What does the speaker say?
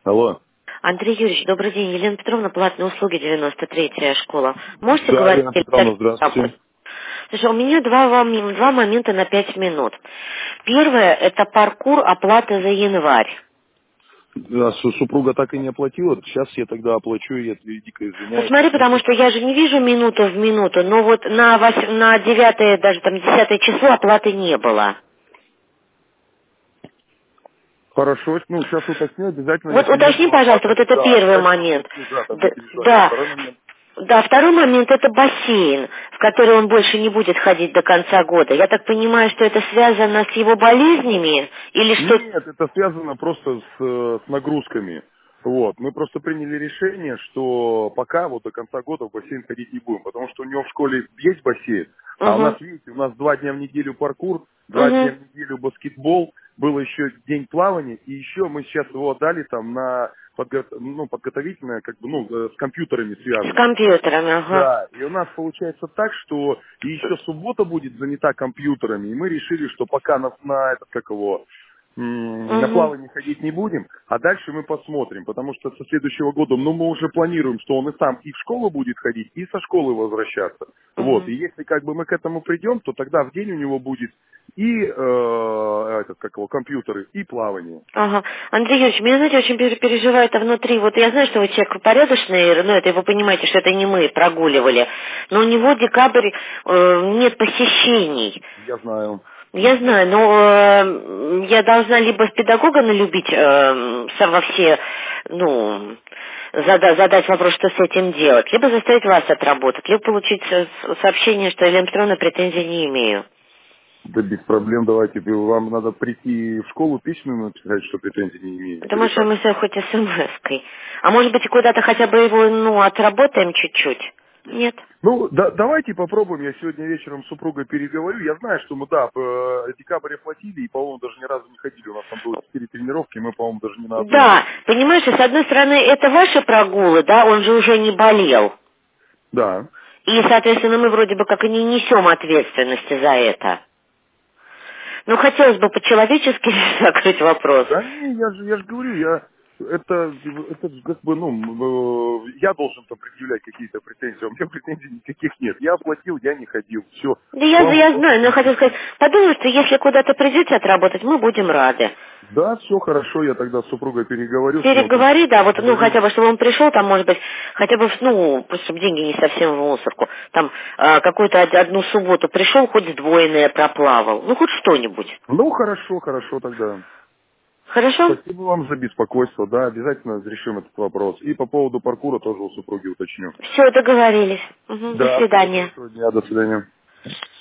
Алло. Андрей Юрьевич, добрый день. Елена Петровна, платные услуги, 93-я школа. Можете Да, говорить? Елена Петровна, здравствуйте. Слушай, у меня два момента на 5 минут. Первое – это паркур оплаты за январь. Да, супруга так и не оплатила. Сейчас я тогда оплачу, я дико извиняюсь. Посмотри, потому что я же не вижу минуту в минуту, но вот на 9, даже там 10 число оплаты не было. Хорошо, ну сейчас уточню, обязательно, Вот если не уточни, было пожалуйста, оплаты, вот это да, первый обязательно момент. уточню, да, там не Д- переживайте. Да, Второй момент. да, второй момент – это бассейн, в который он больше не будет ходить до конца года. Я так понимаю, что это связано с его болезнями или что? Нет, это связано просто с нагрузками. Вот. Мы просто приняли решение, что пока вот до конца года в бассейн ходить не будем, потому что у него в школе есть бассейн, а у Угу, нас, видите, у нас 2 дня в неделю паркур, 2 дня угу, в неделю баскетбол, был еще день плавания, и еще мы сейчас его отдали там на подготовительное, как бы, с компьютерами с связано. компьютерами, ага. Да, и у нас получается так, что и еще суббота будет занята компьютерами, и мы решили, что пока на этот, как его, на Угу, плавание ходить не будем, а дальше мы посмотрим, потому что со следующего года, мы уже планируем, что он и сам и в школу будет ходить, и со школы возвращаться. Вот, угу. и если как бы мы к этому придем, то тогда в день у него будет и компьютеры, и плавание. Ага. Андрей Юрьевич, меня, знаете, очень переживает внутри. Вот я знаю, что вы человек порядочный, ну, это вы понимаете, что это не мы прогуливали. Но у него декабрь нет посещений. Я знаю. Я знаю, но я должна либо педагога налюбить во все, ну, задать вопрос, что с этим делать, либо заставить вас отработать, либо получить сообщение, что Елена Петровна претензий не имею. Да без проблем, давайте, вам надо прийти в школу письменно написать, что претензий не имеете, или Потому что как? мы все хоть смс-кой. А может быть, куда-то хотя бы его, ну, отработаем чуть-чуть? Нет? Ну, давайте попробуем, я сегодня вечером с супругой переговорю, я знаю, что мы, да, в декабре платили, и, по-моему, даже ни разу не ходили, у нас там было 4 тренировки, мы, по-моему, даже ни на одну не Да, ходили. понимаешь, и с одной стороны, это ваши прогулы, да, он же уже не болел. Да. И, соответственно, мы вроде бы как и не несем ответственности за это. Но хотелось бы по-человечески закрыть вопрос. Да не, я же говорю, это же как бы, я должен там предъявлять какие-то претензии, а у меня претензий никаких нет. Я оплатил, я не ходил, все. Да Слава я знаю, Богу. но я хотела сказать, подумаю, что если куда-то придете отработать, мы будем рады. Да, все хорошо, я тогда с супругой переговорю, с ним Переговори, да, вот, ну, поговорю. хотя бы, чтобы он пришел, там, может быть, хотя бы, ну, чтобы деньги не совсем в мусорку, там, какую-то одну субботу пришел, хоть сдвоенное проплавал, ну, хоть что-нибудь. Ну, хорошо, хорошо тогда. Хорошо? Спасибо вам за беспокойство, да, обязательно решим этот вопрос. И по поводу паркура тоже у супруги уточню. Все, договорились. Мгм, до Да, всего свидания. хорошего дня, до свидания.